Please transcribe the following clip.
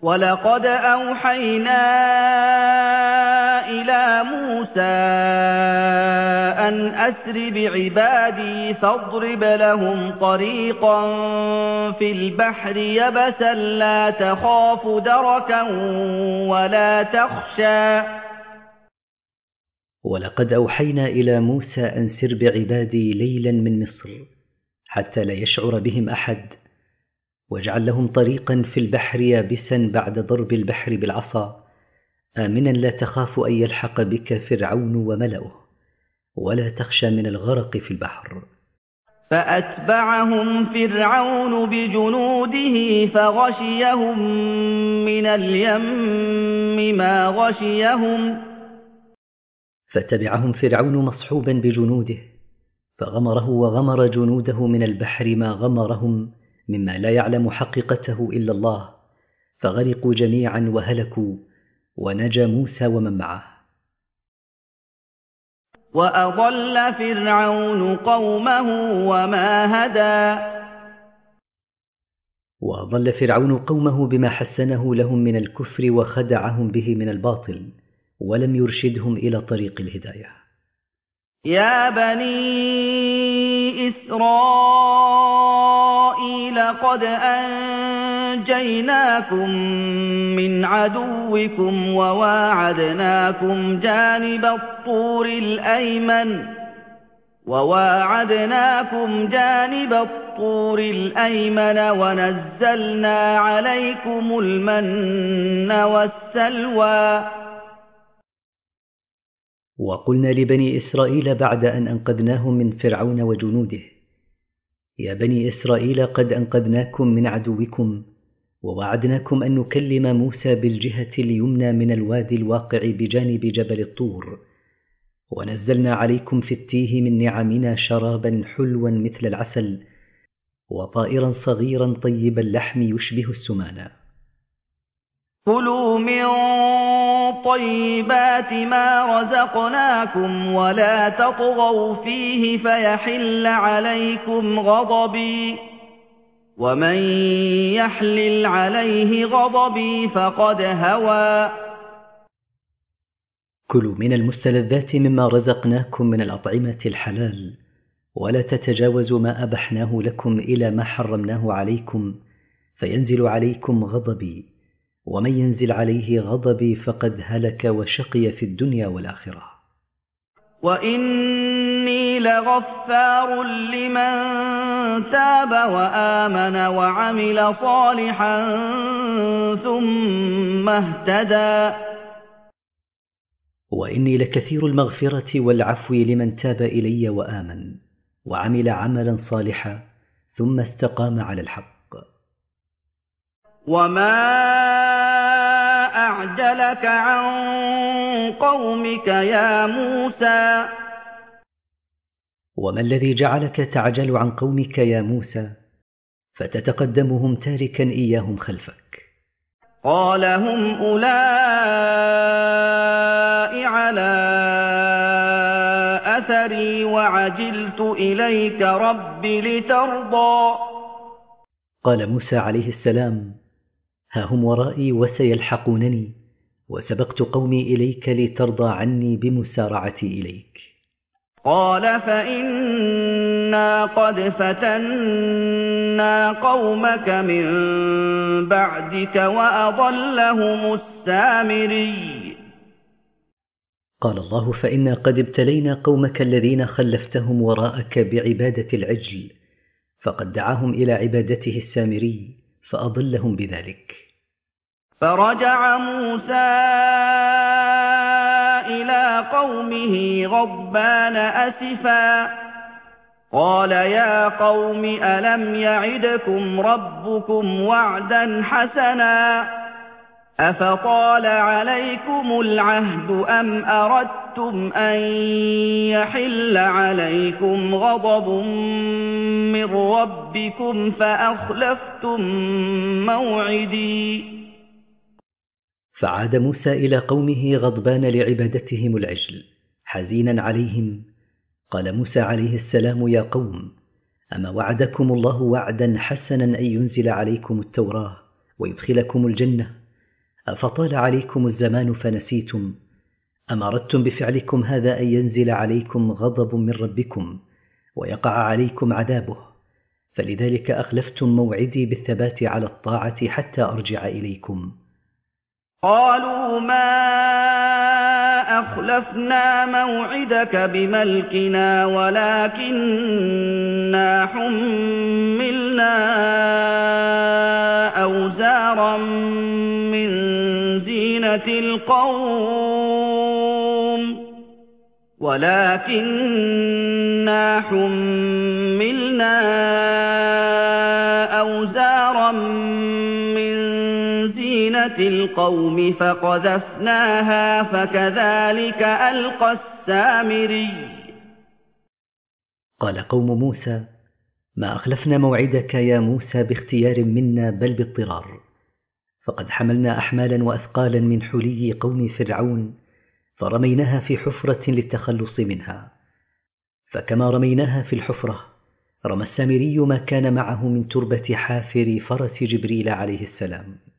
وَلَقَدْ أَوْحَيْنَا إِلَىٰ مُوسَىٰ أَنْ أَسْرِ بِعِبَادِي فَاضْرِبْ لَهُمْ طَرِيقًا فِي الْبَحْرِ يَبَسًا لَّا تَخَافُ دَرَكًا وَلَا تَخْشَىٰ. ولقد أوحينا إلى موسى أن سر بعبادي ليلا من مصر حتى لا يشعر بهم أحد، واجعل لهم طريقا في البحر يابسا بعد ضرب البحر بالعصا، آمنا لا تخاف أن يلحق بك فرعون وملئه، ولا تخشى من الغرق في البحر. فأتبعهم فرعون بجنوده فغشيهم من اليم ما غشيهم. فتبعهم فرعون مصحوبا بجنوده فغمره وغمر جنوده من البحر ما غمرهم مما لا يعلم حقيقته إلا الله، فغرقوا جميعا وهلكوا، ونجا موسى ومن معه. وأضل فرعون قومه وما هدى. وأضل فرعون قومه بما حسنه لهم من الكفر وخدعهم به من الباطل، ولم يرشدهم إلى طريق الهداية. يا بني إسرائيل قد أنجيناكم من عدوكم وواعدناكم جانب الطور الأيمن ونزلنا عليكم المن والسلوى. وقلنا لبني إسرائيل بعد أن أنقذناهم من فرعون وجنوده: يا بني إسرائيل قد أنقذناكم من عدوكم، ووعدناكم أن نكلم موسى بالجهة اليمنى من الوادي الواقع بجانب جبل الطور، ونزلنا عليكم في التيه من نعمنا شرابا حلوا مثل العسل، وطائرا صغيرا طيب اللحم يشبه السمانة. كلوا من طيبات ما رزقناكم ولا تطغوا فيه فيحل عليكم غضبي، ومن يحلل عليه غضبي فقد هوى. كلوا من المستلذات مما رزقناكم من الأطعمة الحلال، ولا تتجاوزوا ما أبحناه لكم إلى ما حرمناه عليكم فينزل عليكم غضبي، ومن ينزل عليه غضبي فقد هلك وشقي في الدنيا والآخرة. وإني لغفار لمن تاب وآمن وعمل صالحا ثم اهتدى. وإني لكثير المغفرة والعفو لمن تاب إلي وآمن وعمل عملا صالحا ثم استقام على الحق. وما أعجلك عن قومك يا موسى؟ وما الذي جعلك تعجل عن قومك يا موسى فتتقدمهم تاركا إياهم خلفك؟ قال هم أولئك على أثري وعجلت إليك رب لترضى. قال موسى عليه السلام: ها هم ورائي وسيلحقونني، وسبقت قومي إليك لترضى عني بمسارعتي إليك. قال فإنا قد فتنا قومك من بعدك وأضلهم السامري. قال الله: فإنا قد ابتلينا قومك الذين خلفتهم وراءك بعبادة العجل، فقد دعاهم إلى عبادته السامري فأضلهم بذلك. فرجع موسى إلى قومه غضبان أسفا قال يا قوم ألم يعدكم ربكم وعدا حسنا أفطال عليكم العهد أم أردتم أن يحل عليكم غضب من ربكم فأخلفتم موعدي. فعاد موسى إلى قومه غضبان لعبادتهم العجل حزينا عليهم. قال موسى عليه السلام: يا قوم، أما وعدكم الله وعدا حسنا أن ينزل عليكم التوراة ويدخلكم الجنة، أفطال عليكم الزمان فنسيتم؟ أم أردتم بفعلكم هذا أن ينزل عليكم غضب من ربكم ويقع عليكم عذابه؟ فلذلك أخلفتم موعدي بالثبات على الطاعة حتى أرجع إليكم. قالوا ما أخلفنا موعدك بملكنا ولكننا حملنا أوزارا من زينة القوم فقذفناها فكذلك ألقى السامري. قال قوم موسى: ما أخلفنا موعدك يا موسى باختيار منا بل باضطرار، فقد حملنا أحمالا وأثقالا من حلي قوم فرعون فرميناها في حفرة للتخلص منها، فكما رميناها في الحفرة رمى السامري ما كان معه من تربة حافر فرس جبريل عليه السلام.